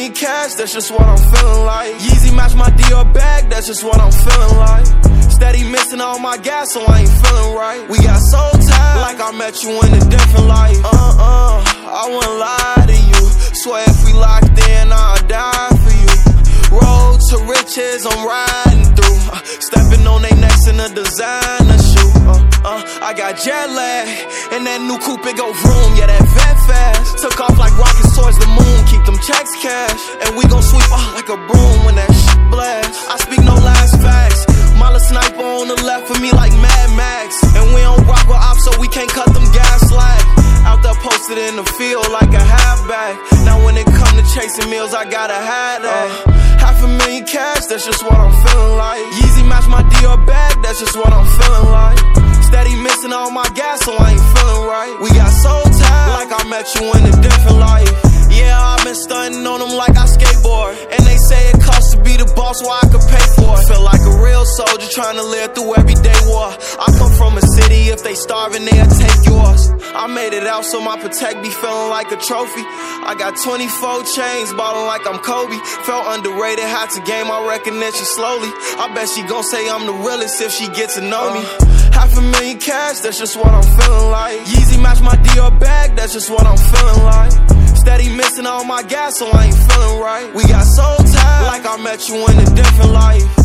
million cash, that's just what I'm feeling like. Yeezy match my Dior bag, that's just what I'm feeling like. Steady missing all my gas, so I ain't feeling right. We got so tired, like I met you in a different life. I wouldn't lie to you. Swear if we locked in, I'd die for you. Road to riches, I'm riding through. Stepping on they necks in a designer shoe. I got jet lag, and that new coupe, it go vroom. Yeah, that vet fast. Took off like rockets towards the moon. Keep them checks cash, and we gon' sweep like a broom when that shit blast. I speak no last facts. Mala sniper on the left of me like Mad Max. And we don't rock with ops, so we can't cut them gas slack. Out there posted in the field like a halfback. Now when it come to chasing meals, I gotta have that. $500,000 cash, that's just what I'm feeling like. Yeezy match my Dior bag, that's just what I'm feeling like. Steady missing all my gas, so I ain't feeling right. We got so tired, like I met you in a different life. Yeah, I've been stunting on them like I skateboard. And they say it costs to be the boss, why I could pay for it. Feel like a real soldier trying to live through everyday war. I come from a city, if they starving, they'll take yours. I made it out, so my Protect be feeling like a trophy. I got 24 chains, ballin' like I'm Kobe. Felt underrated, had to gain my recognition slowly. I bet she gon' say I'm the realest if she get to know me. $500,000 cash, that's just what I'm feeling like. Yeezy match my Dior bag, that's just what I'm feeling like. Steady missing all my gas, so I ain't feeling right. We got so tired, like I met you in a different life.